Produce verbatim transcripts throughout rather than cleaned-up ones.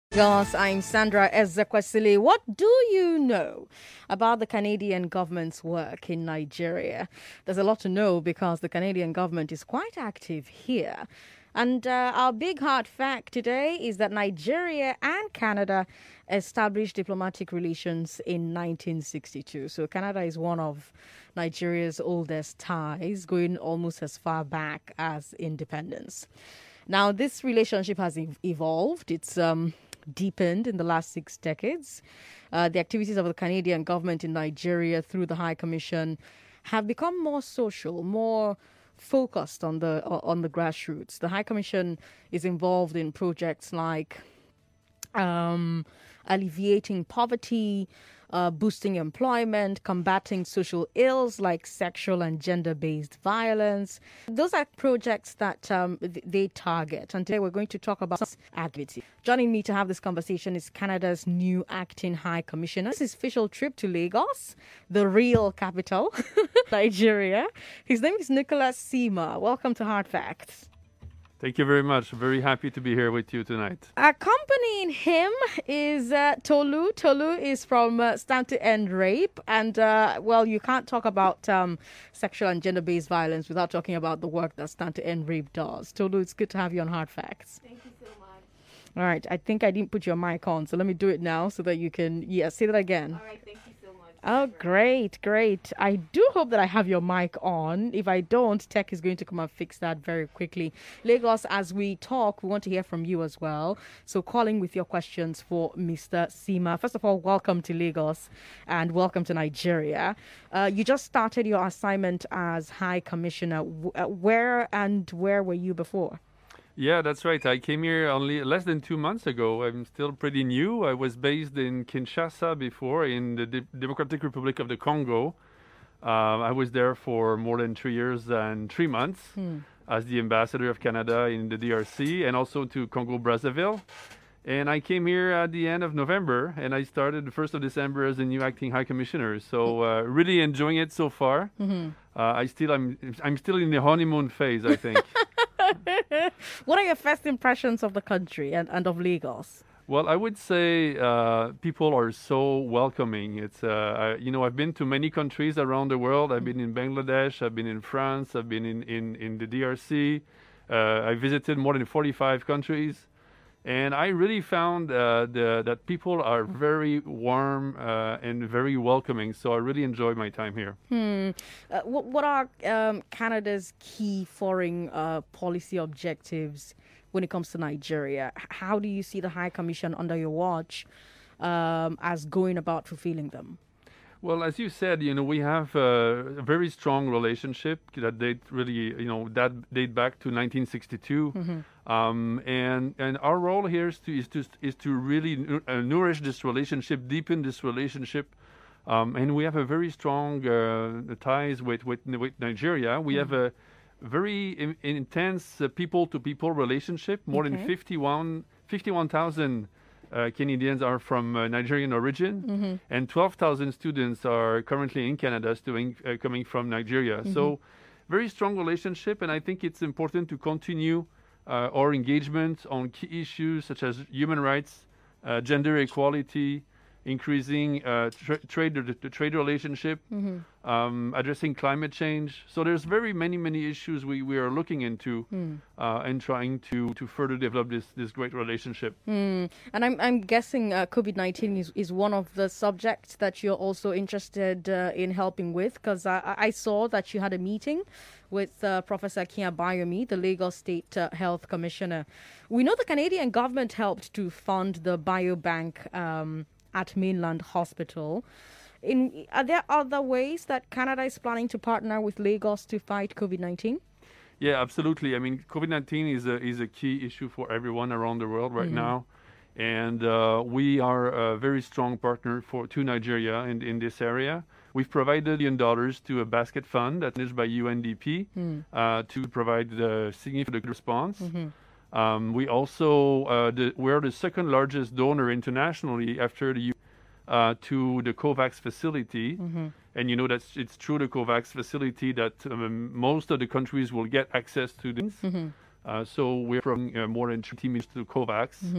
Yes, I'm Sandra Ezekwesili. What do you know about the Canadian government's work in Nigeria? There's a lot to know because the Canadian government is quite active here. And uh, our big hard fact today is that Nigeria and Canada established diplomatic relations in nineteen sixty-two. So Canada is one of Nigeria's oldest ties, going almost as far back as independence. Now, this relationship has ev- evolved. It's um, deepened in the last six decades. Uh, the activities of the Canadian government in Nigeria through the High Commission have become more social, more focused on the on the grassroots. The High Commission is involved in projects like um, alleviating poverty, uh, boosting employment, combating social ills like sexual and gender-based violence. Those are projects that um, th- they target. And today we're going to talk about activity. Joining me to have this conversation is Canada's new acting High Commissioner. This is his official trip to Lagos, the real capital, Nigeria. His name is Nicholas Sima. Welcome to Hard Facts. Thank you very much. Very happy to be here with you tonight. Accompanying him is uh, Tolu. Tolu is from uh, Stand to End Rape. And, uh, well, you can't talk about um, sexual and gender-based violence without talking about the work that Stand to End Rape does. Tolu, it's good to have you on Hard Facts. Thank you so much. All right. I think I didn't put your mic on, so let me do it now so that you can, yeah, say that again. All right, thank you so much. Oh, great, great. I do hope that I have your mic on. If I don't, tech is going to come and fix that very quickly. Lagos, as we talk, we want to hear from you as well. So calling with your questions for Mister Sima. First of all, welcome to Lagos and welcome to Nigeria. Uh, you just started your assignment as High Commissioner. W- uh, where and where were you before? Yeah, that's right. I came here only less than two months ago. I'm still pretty new. I was based in Kinshasa before, in the De- Democratic Republic of the Congo. Uh, I was there for more than three years and three months Hmm. as the ambassador of Canada in the D R C and also to Congo-Brazzaville. And I came here at the end of November, and I started the first of December as the new acting High Commissioner. So uh, really enjoying it so far. Mm-hmm. Uh, I still, I'm, I'm still in the honeymoon phase, I think. What are your first impressions of the country and, and of Lagos? Well, I would say uh, people are so welcoming. It's, uh, I, you know, I've been to many countries around the world. I've been in Bangladesh, I've been in France, I've been in, in, in the D R C. Uh, I visited more than forty-five countries. And I really found uh, the, that people are very warm uh, and very welcoming. So I really enjoyed my time here. Hmm. Uh, what, what are um, Canada's key foreign uh, policy objectives when it comes to Nigeria? H- How do you see the High Commission under your watch um, as going about fulfilling them? Well, as you said, you know, we have uh, a very strong relationship that date really, you know, that date back to nineteen sixty-two. Mm-hmm. Um, and and our role here is to is to is to really nu- uh, nourish this relationship, deepen this relationship. Um, and we have a very strong uh, ties with with with Nigeria. We have a very in, intense uh, people-to-people relationship. More Okay. than fifty-one fifty-one thousand uh, Canadians are from uh, Nigerian origin, Mm-hmm. and twelve thousand students are currently in Canada doing, uh, coming from Nigeria. Mm-hmm. So very strong relationship, and I think it's important to continue uh, our engagement on key issues such as human rights, uh, gender equality, increasing uh, tra- trade the, the trade relationship, Mm-hmm. um, addressing climate change. So there's very many many issues we, we are looking into Hmm. uh, and trying to, to further develop this this great relationship. Hmm. And I'm I'm guessing uh, COVID nineteen is, is one of the subjects that you're also interested uh, in helping with, because I, I saw that you had a meeting with uh, Professor Kia Bayomi, the Lagos State uh, Health Commissioner. We know the Canadian government helped to fund the biobank um, at Mainland Hospital. In, are there other ways that Canada is planning to partner with Lagos to fight COVID nineteen? Yeah, absolutely. I mean, COVID nineteen is a is a key issue for everyone around the world right Mhm. now, and uh, we are a very strong partner for to Nigeria in in this area. We've provided a billion dollars to a basket fund that's managed by U N D P Mm. uh, to provide the significant response. Mhm. Um, we also uh, the, we're the second largest donor internationally after the U uh, to the COVAX facility. Mm-hmm. And you know that it's through the COVAX facility that um, most of the countries will get access to this. Mm-hmm. Uh, so we're from uh, more than twenty million to COVAX. Mm-hmm.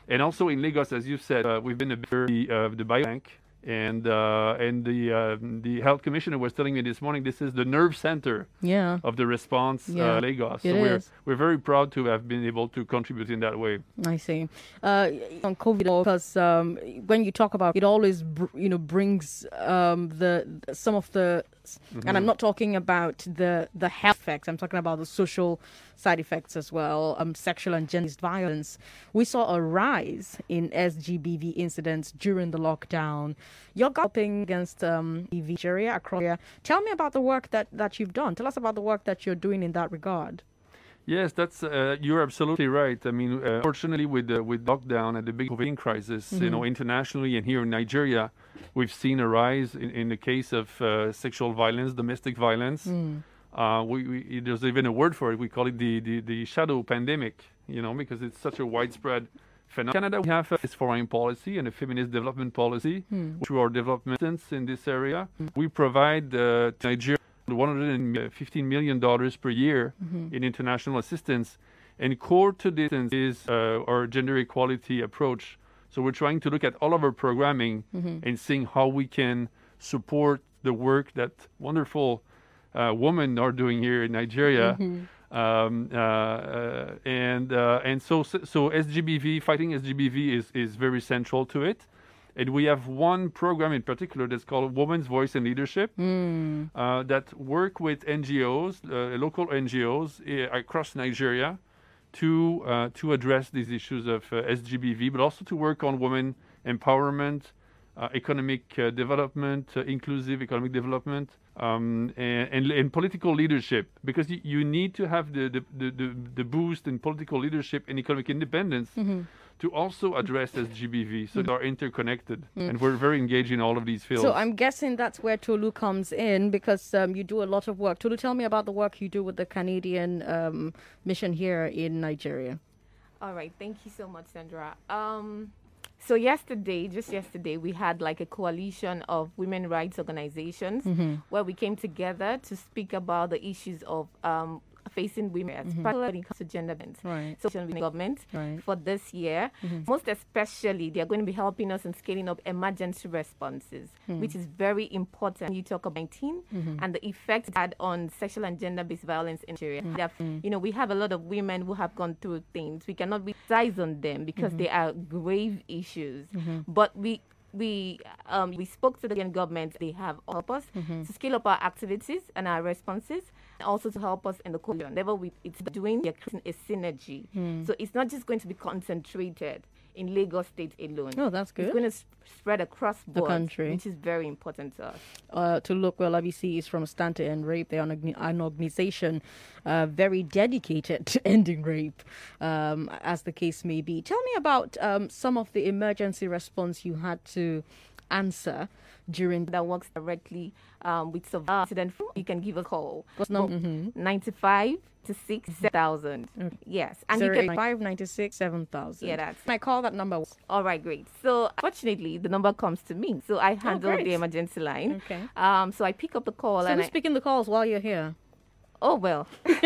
And also in Lagos, as you said, uh, we've been a bit of the biobank. And uh, and the uh, the health commissioner was telling me this morning this is the nerve center yeah. of the response Yeah, uh, Lagos. it So we're is. we're very proud to have been able to contribute in that way. I see. Uh, on COVID, because um, when you talk about it, always br- you know brings um, the some of the, mm-hmm. and I'm not talking about the the health effects. I'm talking about the social side effects as well. Um, sexual and gender violence. We saw a rise in S G B V incidents during the lockdown. You're helping against um, E V Nigeria across here. Tell me about the work that, that you've done. Tell us about the work that you're doing in that regard. Yes, that's uh, you're absolutely right. I mean, uh, fortunately, with the with lockdown and the big COVID crisis, mm-hmm. you know, internationally and here in Nigeria, we've seen a rise in, in the case of uh, sexual violence, domestic violence. Mm. Uh, we, we, there's even a word for it. We call it the, the, the shadow pandemic, you know, because it's such a widespread phenomenon. In Canada, we have a foreign policy and a feminist development policy mm. through our development in this area. Mm. We provide uh, to Nigeria one hundred fifteen million dollars per year mm-hmm. in international assistance. And core to this is uh, our gender equality approach. So we're trying to look at all of our programming mm-hmm. and seeing how we can support the work that wonderful Uh, women are doing here in Nigeria, mm-hmm. um, uh, uh, and uh, and so so S G B V, fighting S G B V is is very central to it, and we have one program in particular that's called Women's Voice and Leadership mm. uh, that work with N G Os, uh, local N G Os uh, across Nigeria, to uh, to address these issues of uh, S G B V, but also to work on women empowerment, uh, economic uh, development, uh, inclusive economic development. Um, and, and, and political leadership, because you, you need to have the, the, the, the boost in political leadership and economic independence mm-hmm. to also address S G B V. So mm-hmm. they are interconnected, mm-hmm. and we're very engaged in all of these fields. So I'm guessing that's where Tolu comes in, because um, you do a lot of work. Tolu, tell me about the work you do with the Canadian um, mission here in Nigeria. All right. Thank you so much, Sandra. Um, So yesterday, just yesterday, we had like a coalition of women rights organizations mm-hmm. where we came together to speak about the issues of um, facing women, mm-hmm. particularly when it comes to gender violence. Right. So, with the government right. for this year, mm-hmm. most especially, they are going to be helping us in scaling up emergency responses, mm-hmm. which is very important when you talk about nineteen mm-hmm. and the effects it had on sexual and gender-based violence in Nigeria. Mm-hmm. You know, we have a lot of women who have gone through things. We cannot be size on them because mm-hmm. they are grave issues. Mm-hmm. But we We um, we spoke to the government. They have helped us mm-hmm. to scale up our activities and our responses, and also to help us in the coalition. Whatever we it's doing, we're creating a synergy. Mm. So it's not just going to be concentrated in Lagos State alone. Oh, that's good. It's going to sp- spread across the board, country, which is very important to us. Uh, to look well, I B C is from Stand to End Rape. They are an, an organization uh, very dedicated to ending rape, um, as the case may be. Tell me about um, some of the emergency response you had to answer during that works directly um, with survivors. You can give a call. What's number? Mm-hmm. ninety-five to six thousand. Okay. Yes. And you can five ninety-six seven thousand. Yeah, that's. I call that number. All right, great. So fortunately, the number comes to me. So I handle oh, the emergency line. Okay. Um. So I pick up the call. So and who's I, picking the calls while you're here? Oh, well.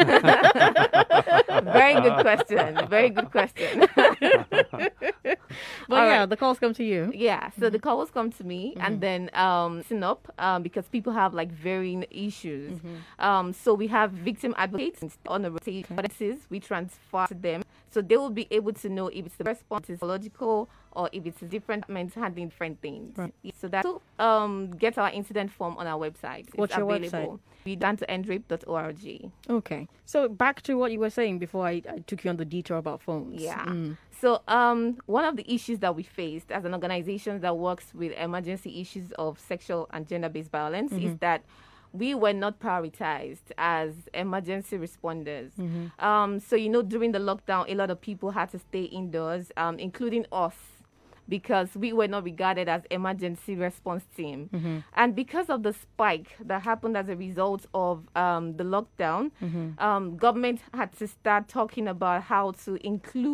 Very good question. Very good question. But All yeah, right. the calls come to you. Yeah, so mm-hmm. the calls come to me mm-hmm. and then um, listen up um, because people have like varying issues. Mm-hmm. Um, so we have victim advocates on the rotation. Okay. We transfer to them. So they will be able to know if it's the response is psychological or if it's a different mental handling different things. Right. So that so, um, get our incident form on our website. What's it's your available. website? We done to end rape dot org. Okay. So back to what you were saying before I, I took you on the detour about phones. Yeah. Mm. So um, one of the issues that we faced as an organization that works with emergency issues of sexual and gender-based violence mm-hmm. is that we were not prioritized as emergency responders. Mm-hmm. Um, so, you know, during the lockdown, a lot of people had to stay indoors, um, including us, because we were not regarded as emergency response team. Mm-hmm. And because of the spike that happened as a result of um, the lockdown, mm-hmm. um, government had to start talking about how to include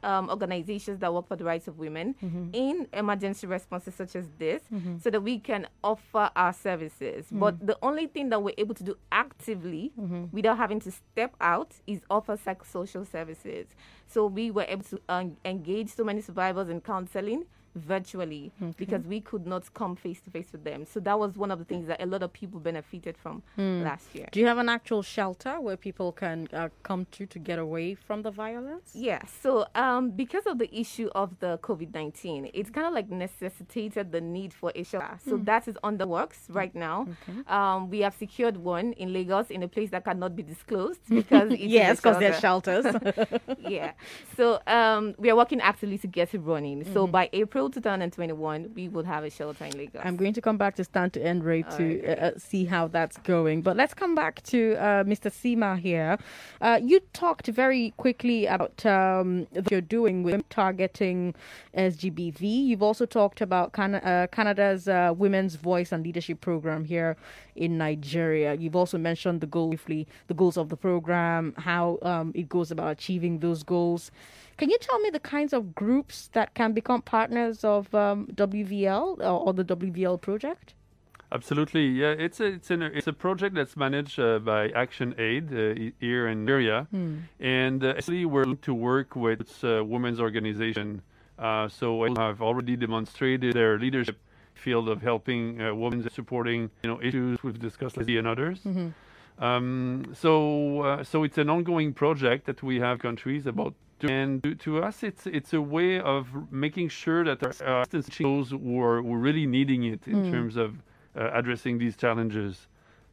um, organizations that work for the rights of women mm-hmm. in emergency responses such as this mm-hmm. so that we can offer our services. Mm-hmm. But the only thing that we're able to do actively mm-hmm. without having to step out is offer psychosocial services. So we were able to uh, engage so many survivors in counseling virtually okay. because we could not come face to face with them. So that was one of the things that a lot of people benefited from mm. last year. Do you have an actual shelter where people can uh, come to to get away from the violence? Yeah. So um, because of the issue of the COVID nineteen, it's kind of like necessitated the need for a shelter. So mm. that is on the works right now. Okay. Um, we have secured one in Lagos in a place that cannot be disclosed because it's yes, because they're shelters. Yeah. So um, we are working actively to get it running. Mm-hmm. So by April twenty twenty-one, we will have a shelter in Lagos. I'm going to come back to Stand to End Rape to right. uh, see how that's going. But let's come back to uh, Mister Sima here. Uh, you talked very quickly about um, what you're doing with targeting S G B V. You've also talked about Can- uh, Canada's uh, Women's Voice and Leadership Program here in Nigeria. You've also mentioned the goal, briefly, the goals of the program, how um, it goes about achieving those goals. Can you tell me the kinds of groups that can become partners of um, W V L or, or the W V L project? Absolutely, yeah. It's a it's an it's a project that's managed uh, by Action Aid uh, here in Nigeria, hmm. and uh, actually we're to work with uh, women's organization. Uh, so I have already demonstrated their leadership field of helping uh, women, supporting you know issues we've discussed like and others. Mm-hmm. Um, so uh, so it's an ongoing project that we have countries about. And to, to us, it's it's a way of making sure that our assistance those who are who are really needing it in mm. terms of uh, addressing these challenges.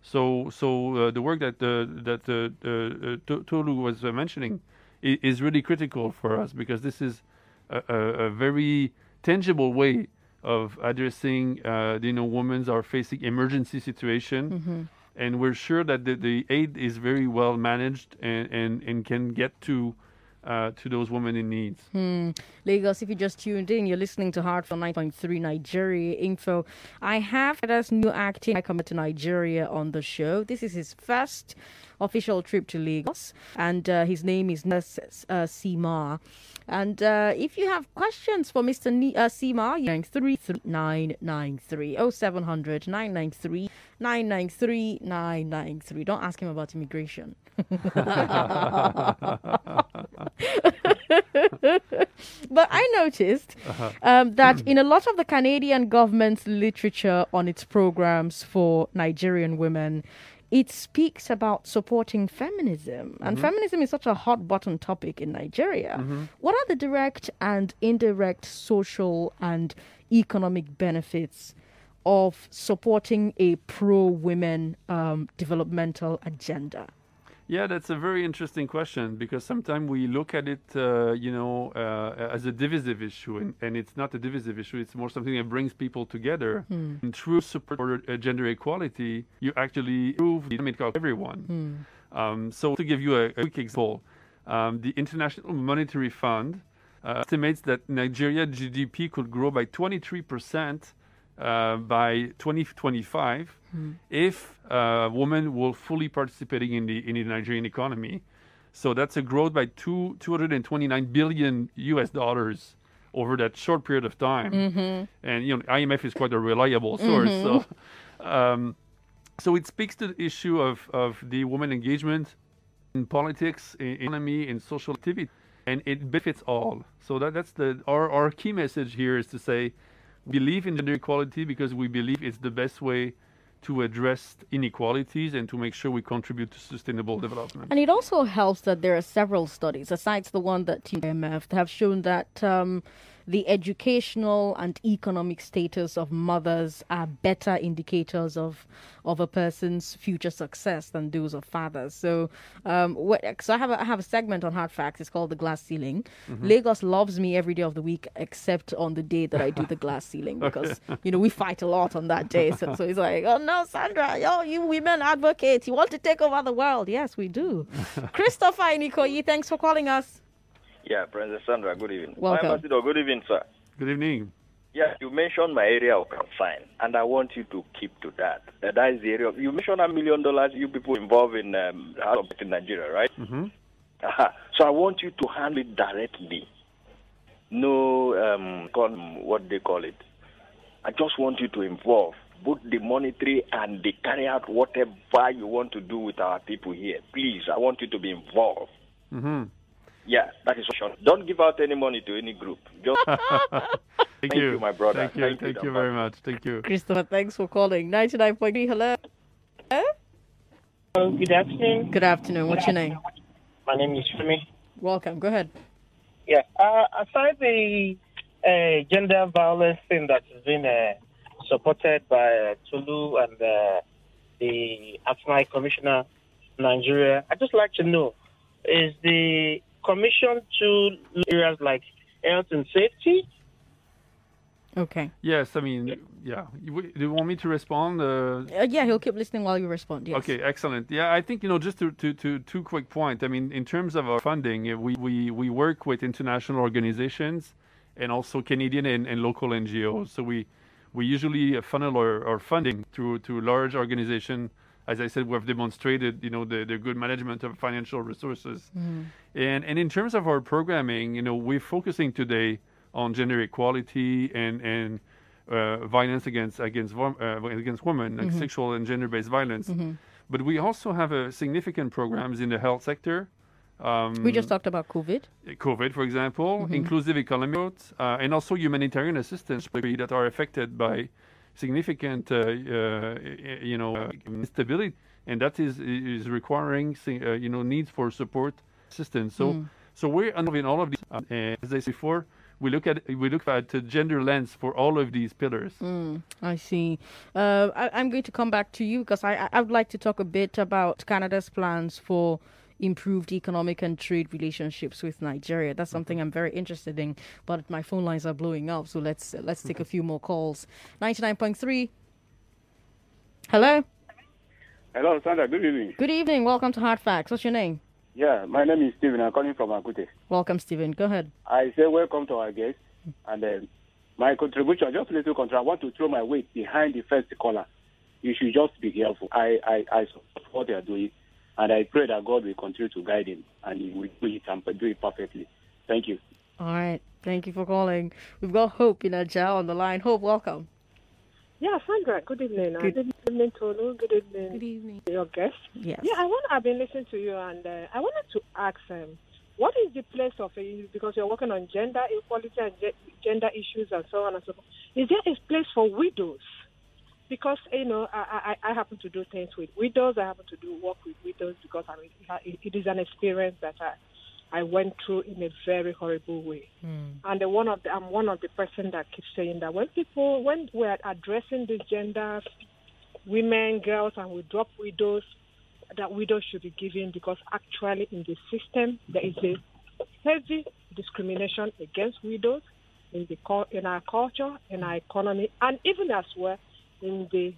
So so uh, the work that uh, that uh, uh, Tolu was uh, mentioning is, is really critical for us because this is a, a, a very tangible way of addressing uh, you know women are facing emergency situation. Mm-hmm. And we're sure that the, the aid is very well managed and, and, and can get to Uh, to those women in need. Hmm. Lagos, if you just tuned in, you're listening to Heart for nine point three Nigeria Info. I have this new acting I come to Nigeria on the show. This is his first official trip to Lagos, and uh, his name is Nurse uh, Sima. And uh, if you have questions for Mister Ni- uh, Sima, you nine three three nine nine three oh seven hundred nine nine three nine nine three nine nine three. Don't ask him about immigration. But I noticed uh-huh. um, that in a lot of the Canadian government's literature on its programs for Nigerian women, it speaks about supporting feminism. And mm-hmm. feminism is such a hot button topic in Nigeria. Mm-hmm. What are the direct and indirect social and economic benefits of supporting a pro-women um, developmental agenda? Yeah, that's a very interesting question because sometimes we look at it, uh, you know, uh, as a divisive issue, and, and it's not a divisive issue. It's more something that brings people together. Mm. And through support for uh, gender equality, you actually improve the economic of everyone. Mm. Um, so to give you a, a quick example, um, the International Monetary Fund uh, estimates that Nigeria G D P could grow by twenty-three percent Uh, by twenty twenty-five, mm. if uh, women will fully participating in the in the Nigerian economy, so that's a growth by two two hundred and twenty-nine billion U S dollars over that short period of time. Mm-hmm. And you know, I M F is quite a reliable source. Mm-hmm. So, um, so it speaks to the issue of of the women engagement in politics, in economy, in social activity, and it benefits all. So that that's the our our key message here is to say. Believe in gender equality because we believe it's the best way to address inequalities and to make sure we contribute to sustainable development. And it also helps that there are several studies, aside the one that I M F, have shown that um, the educational and economic status of mothers are better indicators of of a person's future success than those of fathers. So, um, what, so I have a, I have a segment on Hard Facts. It's called The Glass Ceiling. Mm-hmm. Lagos loves me every day of the week except on the day that I do the glass ceiling because, okay. you know, we fight a lot on that day. So, so it's like, oh, no, Sandra, yo, you women advocates, you want to take over the world. Yes, we do. Christopher Inikoyi, thanks for calling us. Yeah, Princess Sandra, good evening. Welcome. My ambassador, good evening, sir. Good evening. Yeah, you mentioned my area of concern, and I want you to keep to that. Uh, that is the area of, you mentioned a million dollars, you people involved in um, in Nigeria, right? Mm-hmm. Uh-huh. So I want you to handle it directly no um, con- what they call it. I just want you to involve both the monetary and the carry out whatever you want to do with our people here. Please, I want you to be involved. Mm-hmm. Yeah, that is for sure. Don't give out any money to any group. Just Thank, thank you. you, my brother. Thank you. Thank Thank, you, you Damba. very much. Thank you. Christopher, thanks for calling. ninety-nine point three, hello. Hello, good afternoon. Good afternoon. What's your name? My name is Femi. Welcome. Go ahead. Yeah, uh, aside the uh, gender violence thing that has been uh, supported by uh, Tulu and uh, the Attorney Commissioner of Nigeria, I'd just like to know, is the commission to areas like health and safety? Okay. Yes, I mean, yeah. You, do you want me to respond? Uh, Uh, yeah, he'll keep listening while you respond. Yes. Okay, excellent. Yeah, I think, you know, just to, to, to two quick points. I mean, in terms of our funding, uh, we, we, we work with international organizations and also Canadian and, and local N G Os. So we we usually funnel our, our funding through to large organizations. As I said, we have demonstrated, you know, the, the good management of financial resources. Mm-hmm. And and in terms of our programming, you know, we're focusing today on gender equality and and uh, violence against against uh, against women, like Mm-hmm. sexual and gender-based violence. Mm-hmm. But we also have a significant programs in the health sector. Um, We just talked about COVID. COVID, for example, Mm-hmm. inclusive economic growth, uh, and also humanitarian assistance that are affected by significant, uh, uh, you know, uh, instability, and that is is requiring, uh, you know, needs for support assistance. So, Mm. so we're involved in all of these. Uh, and as I said before, we look at we look at the gender lens for all of these pillars. Mm, I see. Uh, I, I'm going to come back to you because I, I would like to talk a bit about Canada's plans for improved economic and trade relationships with Nigeria. That's something I'm very interested in, but my phone lines are blowing up, so let's uh, let's take a few more calls. ninety-nine point three. Hello. Hello, Sandra. Good evening. Good evening. Welcome to Hard Facts. What's your name? Yeah, my name is Stephen. I'm calling from Akute. Welcome, Stephen. Go ahead. I say welcome to our guest. And uh, my contribution, just a little contribution. I want to throw my weight behind the first caller. You should just be careful. I, I, I support what they are doing, and I pray that God will continue to guide him, and he will do it and do it perfectly. Thank you. All right. Thank you for calling. We've got Hope in Ajah on the line. Hope, welcome. Yeah, Sandra, good evening. Good, good evening, Tolu. Good evening. Good evening. Your guest. Yes. Yeah, I want. I've been listening to you, and uh, I wanted to ask um, what is the place of it? Because you're working on gender equality and ge- gender issues and so on and so forth. Is there a place for widows? Because you know, I, I, I happen to do things with widows. I happen to do work with widows because I mean, it, it is an experience that I. I went through in a very horrible way. Mm. And the one of the, I'm one of the person that keeps saying that when people, when we're addressing this gender, women, girls, and we drop widows, that widows should be given because actually in the system there is a heavy discrimination against widows in the in our culture, in our economy, and even as well in the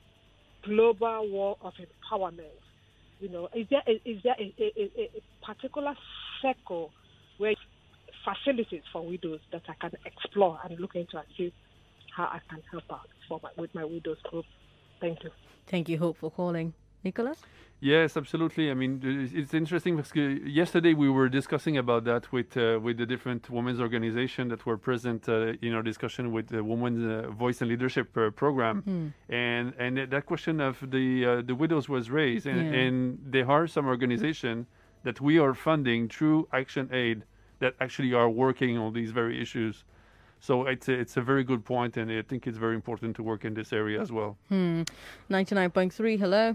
global war of empowerment. You know, is there is there a, a, a, a particular circle where facilities for widows that I can explore and look into and see how I can help out for my, with my widows group? Thank you. Thank you, Hope, for calling. Nicholas? Yes, absolutely. I mean, it's interesting because yesterday we were discussing about that with uh, with the different women's organizations that were present uh, in our discussion with the Women's uh, Voice and Leadership uh, Program, Mm. and and that question of the uh, the widows was raised, and, Yeah. and there are some organizations that we are funding through Action Aid that actually are working on these very issues. So it's a, it's a very good point, and I think it's very important to work in this area as well. Hmm. ninety-nine point three, hello.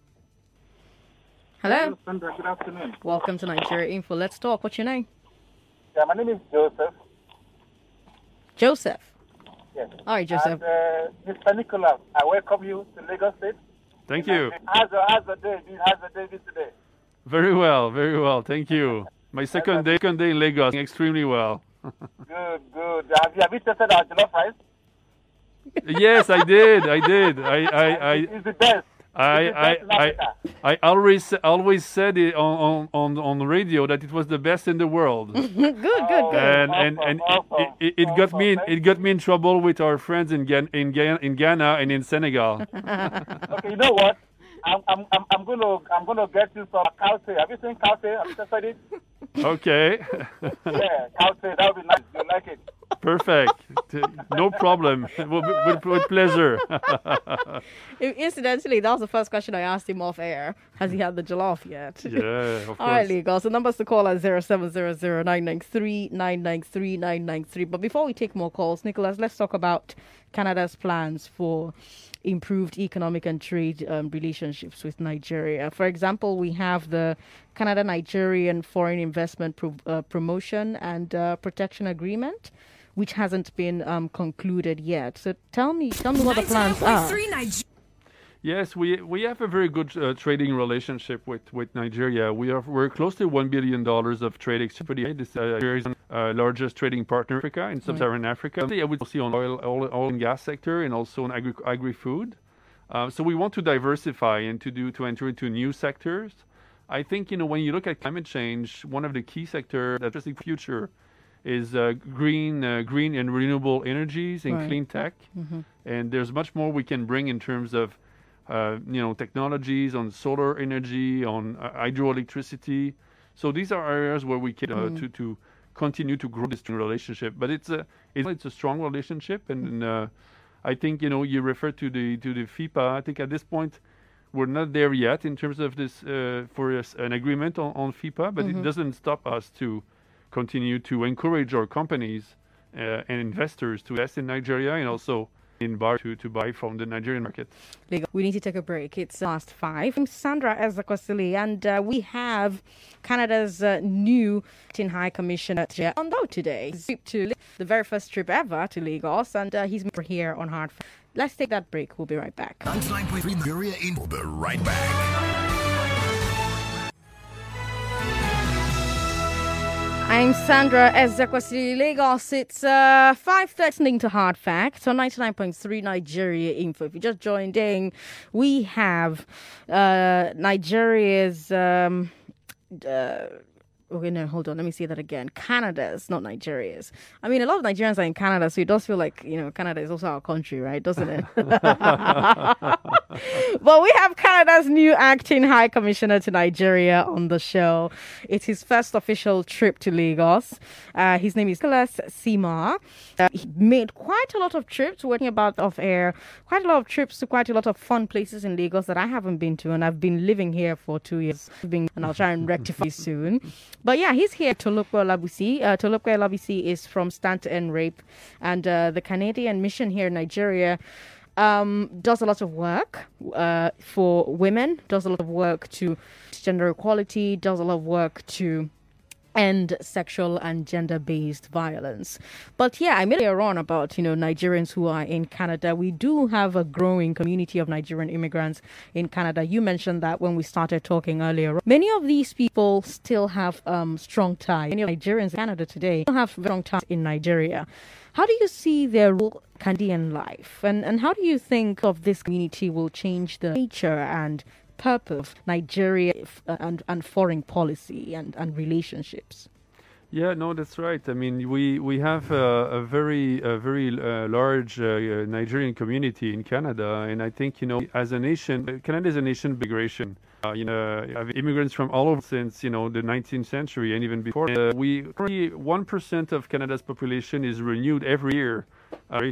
Hello. Sandra, good afternoon. Welcome to Nigeria Info. Let's talk. What's your name? Yeah, my name is Joseph. Joseph. Yes. All right, Joseph. And uh, Mister Nicholas, I welcome you to Lagos State. Thank you. How's the, how's the day? How's the day been today? Very well, very well. Thank you. My second day, second day in Lagos, extremely well. Good, good. Have you, have you tested our jollof rice? Yes, I did. I did. I, I, I, It's the best. I, It's the I, best in I, Africa. I always, always said it on, on, on the radio that it was the best in the world, good, good, good. and and, and it, it, it got me, in, it got me in trouble with our friends in Gan, in, Gan, in Ghana and in Senegal. Okay, you know what? I'm, I'm, I'm, I'm gonna, I'm gonna get you some Kaute. Have you seen Kaute? Have you tested it? Okay. Yeah, I'll say that would be nice. You like it? Perfect. T- No problem. With, with, with pleasure. Incidentally, that was the first question I asked him off air. Has he had the jollof yet? Yeah, of All right, course. legal. So numbers to call are zero seven zero zero nine nine three nine nine three nine nine three. But before we take more calls, Nicholas, let's talk about Canada's plans for improved economic and trade um, relationships with Nigeria. For example, we have the Canada-Nigerian Foreign Investment Pro- uh, Promotion and uh, Protection Agreement, which hasn't been um, concluded yet. So tell me, tell me what the plans are. Yes, we we have a very good uh, trading relationship with, with Nigeria. We are we're close to one billion dollars of trade exchange. This uh, is the uh, largest trading partner in Africa, in sub-Saharan Africa. I would see on oil, oil, oil and gas sector, and also on agri agri-food. Uh, so we want to diversify and to do to enter into new sectors. I think you know when you look at climate change, one of the key sectors that's the future is uh, green, uh, green and renewable energies and Right. clean tech. Mm-hmm. And there's much more we can bring in terms of uh, you know, technologies on solar energy, on uh, hydroelectricity. So these are areas where we can uh, Mm. to to continue to grow this relationship. But it's a it's, it's a strong relationship, and uh, I think you know you refer to the to the FIPA. I think at this point we're not there yet in terms of this uh, for us, an agreement on, on FIPA, but Mhm. it doesn't stop us to continue to encourage our companies uh, and investors to invest in Nigeria and also in bar to, to buy from the Nigerian market. We need to take a break. It's past five. I'm Sandra Ezekwesili, and uh, we have Canada's uh, new Acting High Commissioner on board today. To the very first trip ever to Lagos, and uh, he's here on Hard. Let's take that break. We'll be right back. ninety-nine point three Nigeria in. We'll be right back. I'm Sandra Ezekwesili, Lagos. It's uh, five thirty to Hard Facts on ninety-nine point three Nigeria Info. If you just joined in, we have uh, Nigeria's... Um, uh, Okay, no, hold on. Let me say that again. Canada's, not Nigeria's. I mean, a lot of Nigerians are in Canada, so it does feel like, you know, Canada is also our country, right? Doesn't it? But we have Canada's new acting High Commissioner to Nigeria on the show. It's his first official trip to Lagos. Uh, his name is Nicholas Sima. Uh, he made quite a lot of trips, working about off air, quite a lot of trips to quite a lot of fun places in Lagos that I haven't been to, and I've been living here for two years, and I'll try and rectify soon. But yeah, he's here. Tolupe Olabisi. Uh, Tolupe Olabisi is from Stand to End Rape, and uh, the Canadian mission here in Nigeria um, does a lot of work uh, for women, does a lot of work to gender equality, does a lot of work to end sexual and gender-based violence. But yeah, I made earlier on about, you know, Nigerians who are in Canada. We do have a growing community of Nigerian immigrants in Canada. You mentioned that when we started talking earlier. Many of these people still have um, strong ties. Many of Nigerians in Canada today still have strong ties in Nigeria. How do you see their role in Canadian life? And, and how do you think of this community will change the nature and purpose of Nigeria and, and foreign policy and, and relationships? Yeah, no, that's right. I mean, we we have a, a very a very uh, large uh, Nigerian community in Canada, and I think you know, as a nation, Canada is a nation of immigration. Uh, you know, have immigrants from all over since you know the nineteenth century and even before. Uh, we currently one percent of Canada's population is renewed every year. Uh,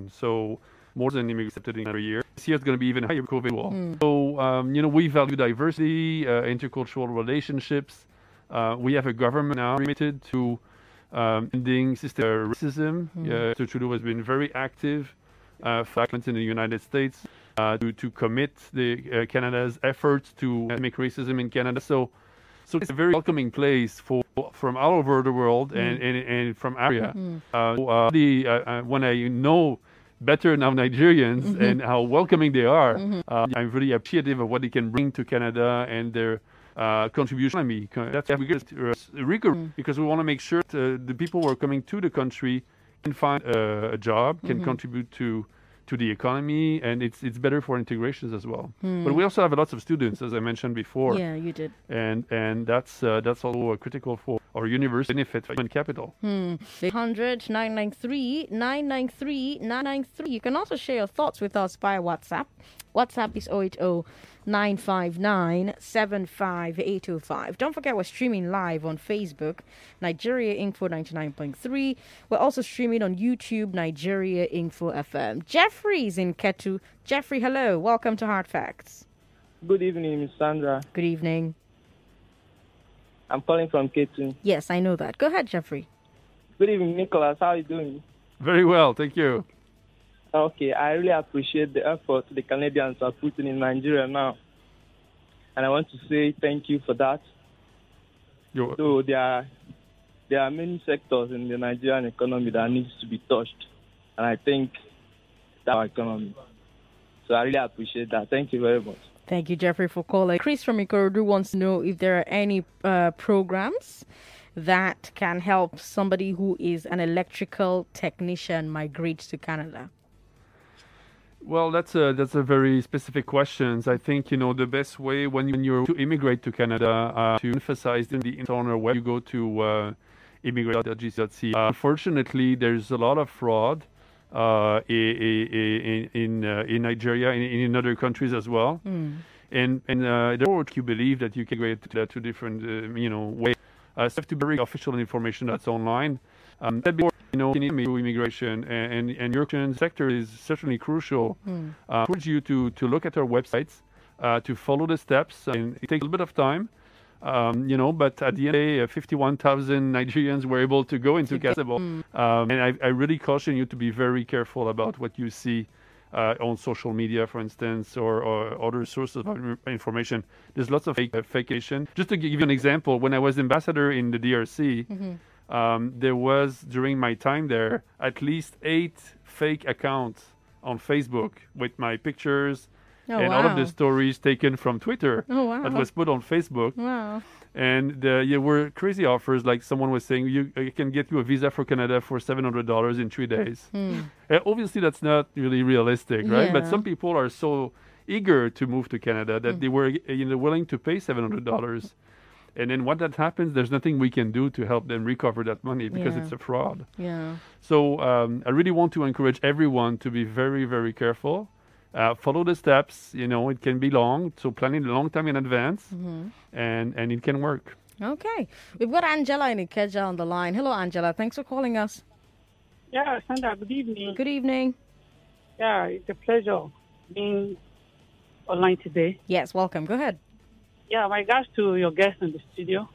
so more than immigrants accepted in every year. This year it's going to be even higher. COVID wall. Mm. So um, you know, we value diversity, uh, intercultural relationships. Uh, we have a government now committed to um, ending systemic racism. Mm. Uh, so Trudeau has been very active uh, in the United States uh, to, to commit the uh, Canada's efforts to make racism in Canada. So, so it's a very welcoming place for from all over the world mm. and, and and from area. Mm. Uh, so, uh, the, uh, when I know better now Nigerians mm-hmm. and how welcoming they are, mm-hmm. uh, I'm really appreciative of what they can bring to Canada and their Uh, contribution. I mean, that's we get uh, rigor mm. because we want to make sure that, uh, the people who are coming to the country can find uh, a job, can mm-hmm. contribute to to the economy, and it's it's better for integrations as well. Mm. But we also have lots of students, as I mentioned before. Yeah, you did. And and that's uh, that's also uh, critical for or universal benefit for human capital. Hmm. eight hundred, nine nine three, nine nine three, nine nine three. You can also share your thoughts with us via WhatsApp. WhatsApp is zero eight zero, nine five nine, seven five eight two five. Don't forget we're streaming live on Facebook, Nigeria Info ninety-nine point three. We're also streaming on YouTube, Nigeria Info F M. Jeffrey's in Ketu. Jeffrey, hello. Welcome to Hard Facts. Good evening, Miss Sandra. Good evening. I'm calling from Ketu. Yes, I know that. Go ahead, Jeffrey. Good evening, Nicholas. How are you doing? Very well, thank you. Okay, I really appreciate the effort the Canadians are putting in Nigeria now. And I want to say thank you for that. You're... So there are, there are many sectors in the Nigerian economy that needs to be touched. And I think that's our economy. So I really appreciate that. Thank you very much. Thank you, Jeffrey, for calling. Chris from Ikorodu wants to know if there are any uh, programs that can help somebody who is an electrical technician migrate to Canada. Well, that's a that's a very specific question. I think, you know, the best way when, you, when you're to immigrate to Canada, uh, to emphasize in the internal web, you go to uh, immigrate dot g c dot c a. Uh, unfortunately, there's a lot of fraud uh, in in, uh, in Nigeria and in, in other countries as well. Mm. And and uh, therefore, you believe that you can go to two different uh, you know ways. Uh, so you have to bring official information that's online. Um, before, you know, immigration and, and, and your sector is certainly crucial. Mm. Uh, I encourage you to, to look at our websites, uh, to follow the steps. And it takes a little bit of time, um, you know, but at the end of the day, uh, fifty-one thousand Nigerians were able to go into Canada. Mm. Um, and I, I really caution you to be very careful about what you see uh, on social media, for instance, or, or other sources of information. There's lots of fake, uh, fakeation. Just to give you an example, when I was ambassador in the D R C, mm-hmm. Um, there was, during my time there, at least eight fake accounts on Facebook with my pictures oh, and wow. all of the stories taken from Twitter oh, wow. that was put on Facebook. Wow. And uh, there were crazy offers, like someone was saying, you, you can get you a visa for Canada for seven hundred dollars in three days. Mm. Uh, obviously, that's not really realistic, right? Yeah. But some people are so eager to move to Canada that mm. they were you know, willing to pay seven hundred dollars. And then when that happens, there's nothing we can do to help them recover that money because yeah. it's a fraud. Yeah. So um, I really want to encourage everyone to be very, very careful. Uh, follow the steps. You know, it can be long, so planning a long time in advance, mm-hmm. and, and it can work. Okay. We've got Angela in Ikeja on the line. Hello, Angela. Thanks for calling us. Yeah, Sandra, good evening. Good evening. Yeah, it's a pleasure being online today. Yes, welcome. Go ahead. Yeah, my regards to your guest in the studio.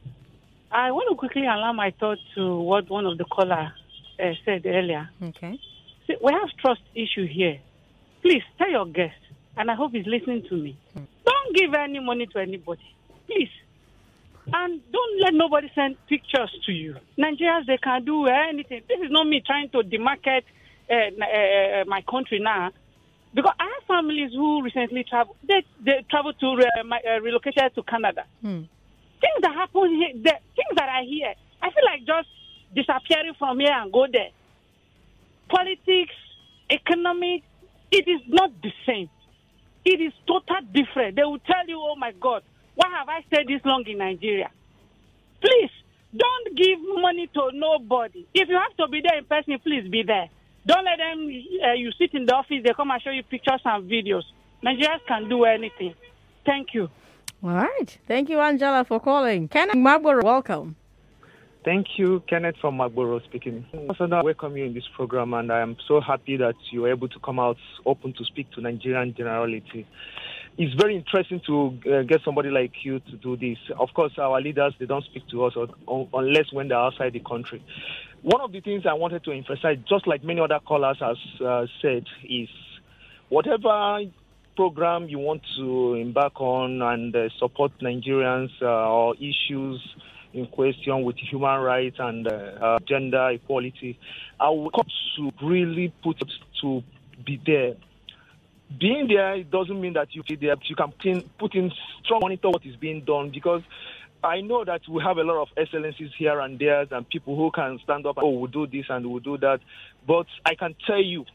I want to quickly align my thoughts to what one of the callers uh, said earlier. Okay. See, we have trust issue here. Please tell your guest, and I hope he's listening to me. Hmm. Don't give any money to anybody, please. And don't let nobody send pictures to you. Nigerians, they can do anything. This is not me trying to demarcate uh, uh, my country now. Because I have families who recently traveled, they, they traveled to, uh, my, uh, relocated to Canada. Hmm. Things that happen here, the, things that I hear, I feel like just disappearing from here and go there. Politics, economy, it is not the same. It is totally different. They will tell you, oh my God, why have I stayed this long in Nigeria? Please, don't give money to nobody. If you have to be there in person, please be there. Don't let them, uh, you sit in the office, they come and show you pictures and videos. Nigerians can do anything. Thank you. All right. Thank you, Angela, for calling. Kenneth Magboro, welcome. Thank you, Kenneth from Magboro speaking. Also, I welcome you in this program, and I am so happy that you were able to come out open to speak to Nigerian generality. It's very interesting to uh, get somebody like you to do this. Of course, our leaders, they don't speak to us or, or, unless when they're outside the country. One of the things I wanted to emphasize, just like many other callers have uh, said, is whatever program you want to embark on and uh, support Nigerians uh, or issues in question with human rights and uh, uh, gender equality, I would come to really put it to be there. Being there, it doesn't mean that you be there, but you can put in, put in strong monitor what is being done, because I know that we have a lot of excellencies here and there and people who can stand up and, oh, we'll do this and we'll do that. But I can tell you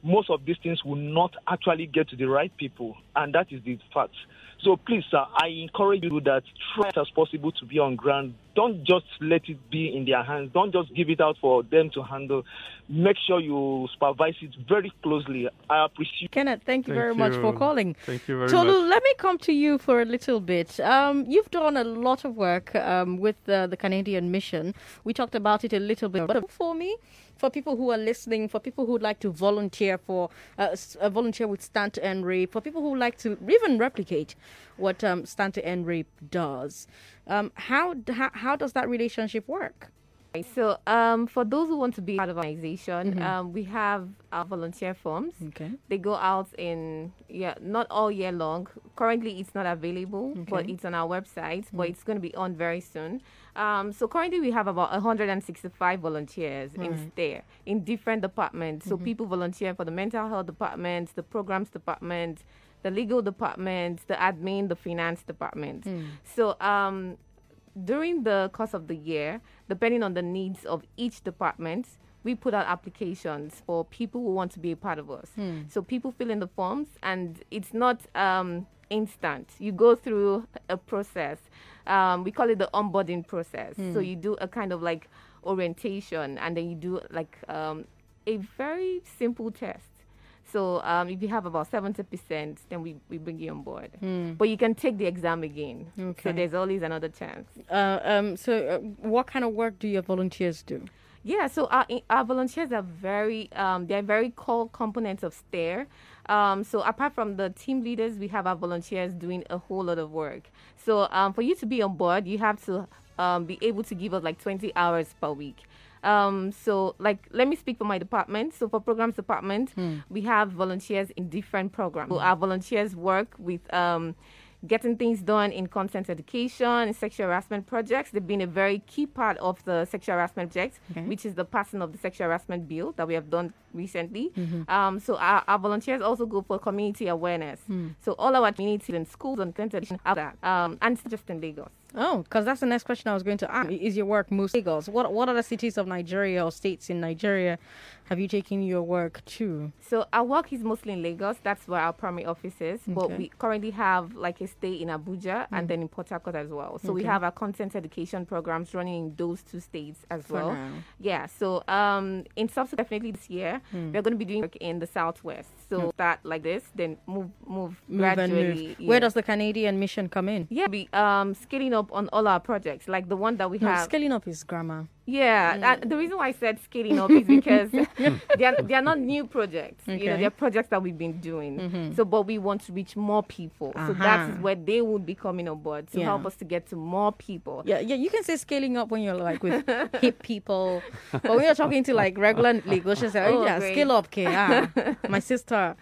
most of these things will not actually get to the right people, and that is the fact. So please, sir, I encourage you that try as possible to be on ground. Don't just let it be in their hands. Don't just give it out for them to handle. Make sure you supervise it very closely. I appreciate. Kenneth, thank you Thank very much for you. calling. Thank you very Tolu, much. let me come to you for a little bit. Um, you've done a lot of work um, with uh, the Canadian mission. We talked about it a little bit, but for me, for people who are listening, for people who would like to volunteer for uh, s- uh, volunteer with Stand to End Rape, for people who would like to even replicate what um, Stand to End Rape does, um, how, d- how how does that relationship work? Okay, So, um, for those who want to be part of our organization, um, we have our volunteer forms. Okay. They go out in, yeah, not all year long. Currently, it's not available, but Okay. it's on our website, but it's going to be on very soon. Um, so, currently, we have about one hundred sixty-five volunteers in Right. STARE in different departments. So, people volunteer for the mental health department, the programs department, the legal department, the admin, the finance department. So, um, during the course of the year, depending on the needs of each department, we put out applications for people who want to be a part of us. So people fill in the forms, and it's not um, instant. You go through a process. Um, we call it the onboarding process. So you do a kind of like orientation, and then you do like um, a very simple test. So um, if you have about seventy percent, then we, we bring you on board. But you can take the exam again. Okay. So there's always another chance. Uh, um, so, uh, what kind of work do your volunteers do? Yeah, so our, our volunteers are very, um, they're very core components of STARE. Um, so apart from the team leaders, we have our volunteers doing a whole lot of work. So um, for you to be on board, you have to um, be able to give us like twenty hours per week. Um, so, like, let me speak for my department. So, for programs department, we have volunteers in different programs. So our volunteers work with um, getting things done in content education and sexual harassment projects. They've been a very key part of the sexual harassment project, Okay. which is the passing of the sexual harassment bill that we have done recently. Um, so, our, our volunteers also go for community awareness. So, all our communities in schools and content education are that, um, and it's just in Lagos. Oh, because that's the next question I was going to ask. Is your work mostly Lagos? What What other cities of Nigeria or states in Nigeria have you taken your work to? So our work is mostly in Lagos. That's where our primary office is. But Okay. we currently have like a stay in Abuja and then in Port Harcourt as well. So we Okay. have our content education programs running in those two states as For well. now. Yeah. So um, in subsequent definitely this year, we're going to be doing work in the southwest. So start like this, then move move, Move and gradually. move. Yeah. Where does the Canadian mission come in? yeah, be um scaling up on all our projects, like the one that we No, have. scaling up is grammar. Yeah, that, the reason why I said scaling up is because they are they are not new projects. You know, Okay. they're projects that we've been doing. So, but we want to reach more people. So that is Uh-huh. where they would be coming on board to Yeah. help us to get to more people. Yeah, yeah. You can say scaling up when you're like with hip people, but when you're talking to like regular Lagosians, say, oh, Oh, yeah, great. scale up, K. Ah, my sister.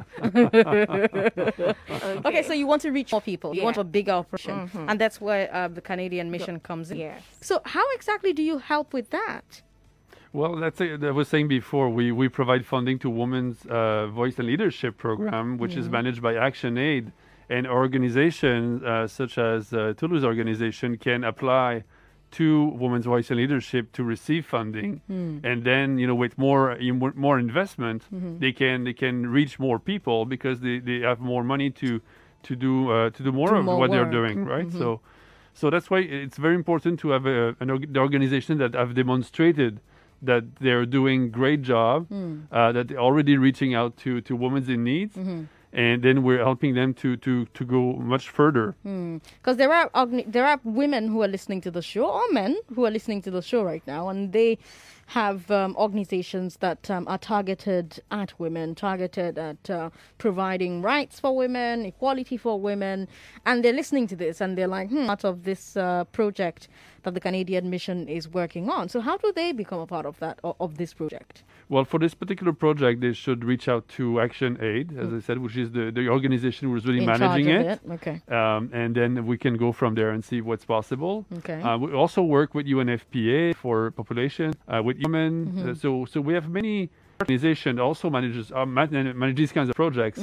Okay. so you want to reach more people. You want Yeah. a bigger operation, and that's where uh, the Canadian mission comes in. Yes. So how exactly do you help with that? Well, that's it. I was saying before, we, we provide funding to Women's uh, Voice and Leadership Program, which is managed by ActionAid. And organizations uh, such as uh, Toulouse organization can apply to Women's Voice and Leadership to receive funding. And then, you know, with more in- more investment, they can they can reach more people because they, they have more money to to do uh, to do more Do of more what they're work. doing, right? So so that's why it's very important to have a, an org- the organization that have demonstrated that they're doing great job, uh, that they're already reaching out to, to women in need, and then we're helping them to, to, to go much further. Because there are organ- there are women who are listening to the show, or men who are listening to the show right now, and they have um, organizations that um, are targeted at women, targeted at uh, providing rights for women, equality for women, and they're listening to this and they're like, hmm, part of this uh, project that the Canadian mission is working on. So how do they become a part of that, of, of this project? Well, for this particular project, they should reach out to ActionAid, as I said, which is the, the organization who is really In managing charge it. of it? Okay. Um, and then we can go from there and see what's possible. Okay. Uh, we also work with U N F P A for population, uh, with women. Uh, so so we have many organizations also manages uh, man- manage these kinds of projects.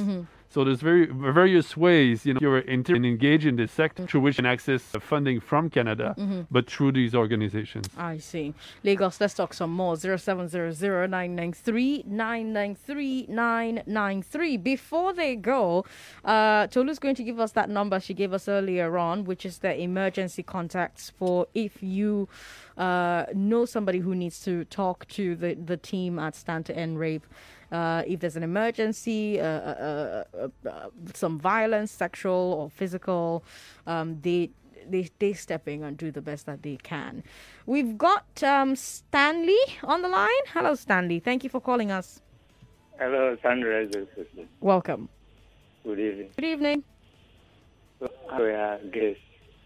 So there's very various ways, you know, you're inter- engaged in this sector through which you can access funding from Canada, mm-hmm. but through these organizations. I see. Lagos, let's talk some more. zero seven zero zero nine nine three nine nine three nine nine three. Before they go, uh, Tolu's going to give us that number she gave us earlier on, which is the emergency contacts for if you uh, know somebody who needs to talk to the, the team at Stand to End Rape. Uh, if there's an emergency, uh, uh, uh, uh, some violence, sexual or physical, um, they, they they step in and do the best that they can. We've got um, Stanley on the line. Hello, Stanley. Thank you for calling us. Hello, Sandra. Welcome. Good evening. Good evening. So, we are guests.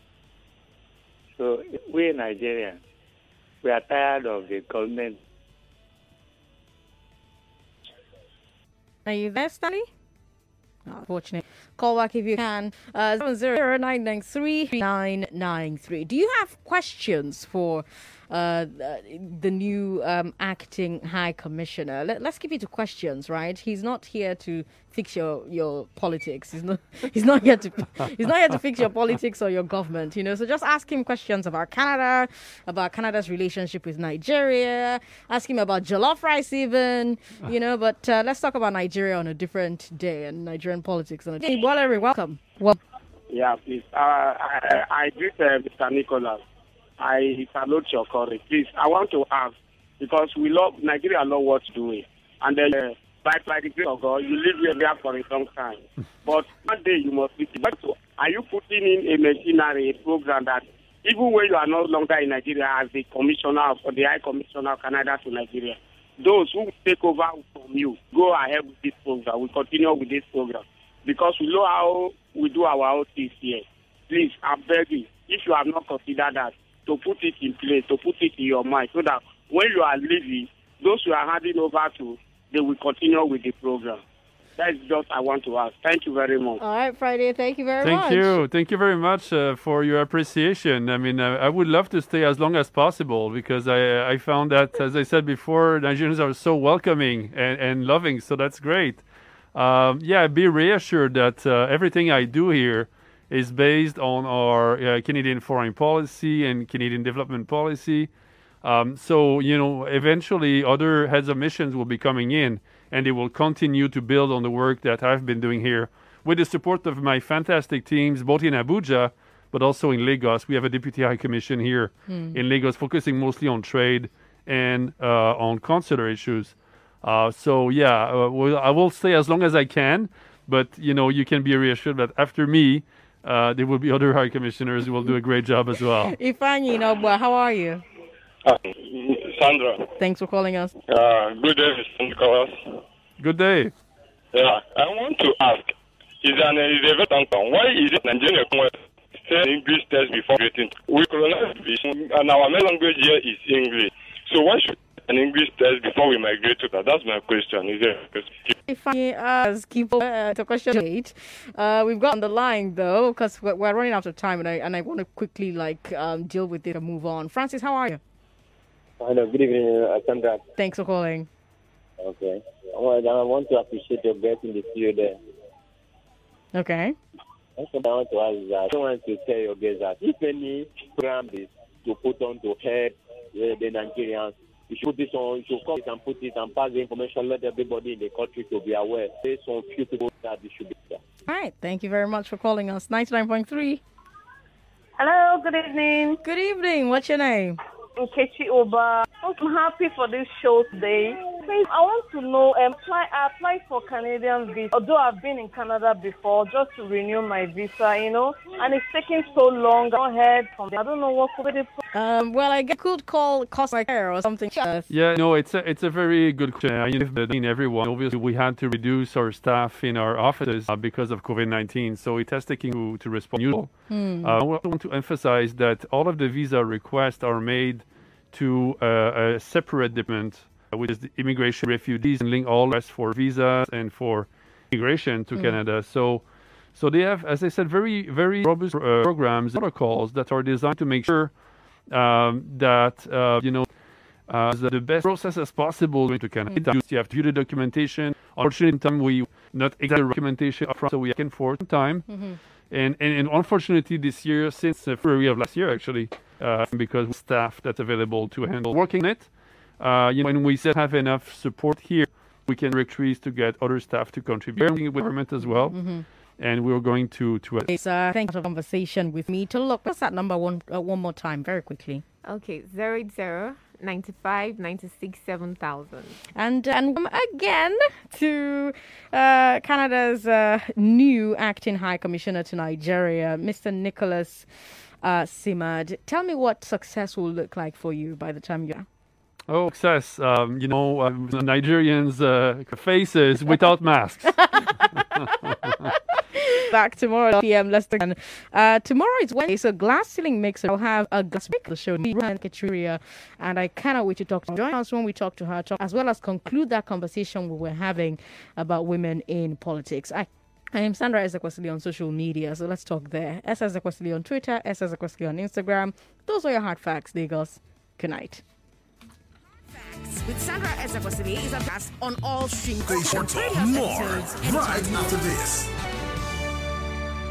So we Nigerians, we are tired of the government. Are you there, Stanley? Oh, unfortunate. Call back if you can. Uh, seven zero nine nine three nine nine three. Do you have questions for uh, the new um, acting High Commissioner? Let, let's keep it to questions, right? He's not here to fix your, your politics. He's not. He's not here to. He's not here to fix your politics or your government. You know. So just ask him questions about Canada, about Canada's relationship with Nigeria. Ask him about jollof rice, even. You know. But uh, let's talk about Nigeria on a different day and Nigerian politics on a day. Well, welcome. Well, yeah, please. Uh, I, I greet uh, Mister Nicholas. I salute your courage. Please, I want to ask, because we love, Nigeria love what's doing. And then, uh, by, by the grace of God, you live here for a long time. But one day you must be. But are you putting in a machinery, a program that even when you are no longer in Nigeria as the commissioner or the High Commissioner of Canada to Nigeria, those who take over from you, go ahead with this program. We continue with this program. Because we know how we do our own things here. Please, I'm begging, if you have not considered that, to put it in place, to put it in your mind, so that when you are leaving, those you are handing over to, they will continue with the program. That's just I want to ask. Thank you very much. All right, Friday. Thank you very Thank much. Thank you. Thank you very much uh, for your appreciation. I mean, uh, I would love to stay as long as possible because I I found that, as I said before, Nigerians are so welcoming and, and loving, so that's great. Um, yeah, be reassured that uh, everything I do here is based on our uh, Canadian foreign policy and Canadian development policy. Um, so, you know, eventually other heads of missions will be coming in and they will continue to build on the work that I've been doing here with the support of my fantastic teams, both in Abuja, but also in Lagos. We have a Deputy High Commission here mm. in Lagos, focusing mostly on trade and uh, on consular issues. Uh, so, yeah, uh, well, I will stay as long as I can, but, you know, you can be reassured that after me, uh, there will be other high commissioners who will do a great job as well. Ifeanyi Inobua, how are you? Uh, Sandra. Thanks for calling us. Uh, good day, Mister Nicholas. Good day. Yeah, I want to ask, is an elevator why is it Nigerian say English test before getting? We colonize and our main language here is English. So why should an English test before we migrate to that? That's my question. Is there? If I ask people uh, to question eight, uh, we've got on the line though because we're, we're running out of time, and I and I want to quickly like um, deal with it and move on. Francis, how are you? Hello, good evening, Sandra. Thanks for calling. Okay, well, I want to appreciate your guest in the studio there. Okay. That's what I want to ask is that I want to tell your guest that if any program is to put on to help uh, the Nigerians, you should put this on, you should come and put it and pass the information, let everybody in the country to be aware. There's some few people that it should be there. All right. Thank you very much for calling us. ninety-nine point three. Hello, good evening. Good evening. What's your name? Nkechi Oba. I'm happy for this show today. Please, I want to know, um, apply, I applied for Canadian visa, although I've been in Canada before, just to renew my visa, you know, and it's taking so long. Go ahead from there. I don't know what could it. Um, well, I could call customer care or something. Yeah, no, it's a it's a very good question. I mean, everyone. Obviously, we had to reduce our staff in our offices uh, because of COVID nineteen, so it has taken to, to respond. Hmm. Uh, I want to emphasize that all of the visa requests are made to uh, a separate department, uh, which is the immigration, refugees, and link all requests for visas and for immigration to mm. Canada. So, so they have, as I said, very, very robust uh, programs, protocols that are designed to make sure um, that uh, you know uh, the best process as possible to Canada. You have to do the documentation. Unfortunately, in time we not exact documentation upfront, so we can for some time. Mm-hmm. And, and and unfortunately, this year, since uh, February of last year, actually, uh, because staff that's available to handle working it, uh, you know, when we said have enough support here, we can increase to get other staff to contribute with government as well. Mm-hmm. And we're going to to. Okay, so thank you for the conversation with me. To look, what's that number one uh, one more time, very quickly. Okay, zero eight zero ninety-five ninety-six seven thousand. And and um, again to uh, Canada's uh, new acting High Commissioner to Nigeria, Mister Nicholas uh, Simard. Tell me what success will look like for you by the time you're. Oh, success! Um, you know, uh, Nigerians' uh, faces without masks. Back tomorrow at p m. Let's again. Uh, tomorrow is Wednesday, so Glass Ceiling Mixer. I'll have a glass break the show, Kachuria, and I cannot wait to talk to her. Join us when we talk to her, talk, as well as conclude that conversation we were having about women in politics. I I am Sandra Ezekwesili on social media, so let's talk there. S. Ezekwesili on Twitter, S. Ezekwesili on Instagram. Those are your hard facts, Lagos. Good night. With Sandra Ezekwesili is a guest on all streaming They should talk more right after this.